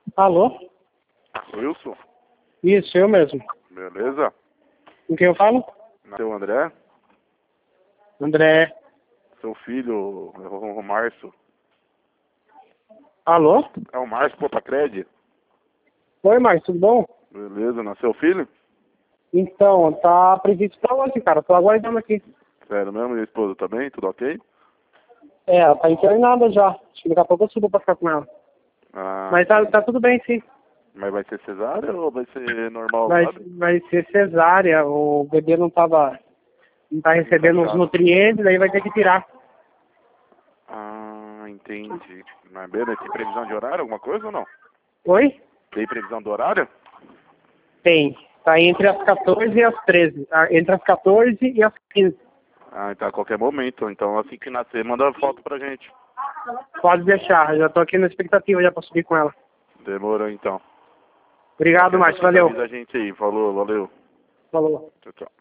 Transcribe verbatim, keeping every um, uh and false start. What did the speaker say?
Alô? Wilson? Isso, eu mesmo. Beleza? Com quem eu falo? Seu André? André. Seu filho, é o o Márcio. Alô? É o Márcio Potacred? Oi, Marcos, tudo bom? Beleza, nasceu filho? Então, tá previsto pra hoje, cara. Tô aguardando aqui. Sério mesmo? E a esposa também? Tudo ok? É, ela tá internada já. Acho que daqui a pouco eu subo pra ficar com ela. Ah, Mas tá, tá tudo bem, sim. mas vai ser cesárea ou vai ser normal, Vai, sabe? vai ser cesárea. O bebê não tava... Não tá recebendo os Encaixado. nutrientes, daí vai ter que tirar. Ah, entendi. Mas beleza, tem previsão de horário, alguma coisa ou não? Oi? Tem previsão do horário? Tem. Tá entre as quatorze e as treze. Ah, entre as quatorze e as quinze. Ah, então a qualquer momento. Então assim que nascer, manda foto pra gente. Pode deixar. Já tô aqui na expectativa já pra subir com ela. Demorou então. Obrigado, Qualquer Márcio. coisa, Valeu. avisa a gente aí. Falou, valeu. Falou. Tchau, tchau.